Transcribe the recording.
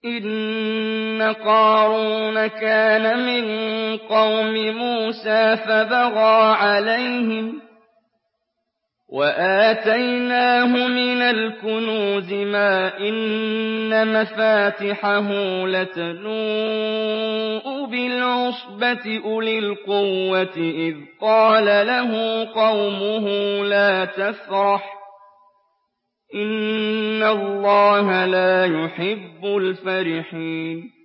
إِنَّ قَارُونَ كَانَ مِن قَوْمِ مُوسَىٰ فَبَغَىٰ عَلَيْهِمْ وَآتَيْنَاهُ مِنَ الْكُنُوزِ مَا إِنَّ مَفَاتِحَهُ لَتَنُوءُ بِالْعُصْبَةِ أُولِي الْقُوَّةِ إِذْ قَالَ لَهُ قَوْمُهُ لَا تَفْرَحْ إِنَّ اللَّهَ لَا يُحِبُّ الْفَرِحِينَ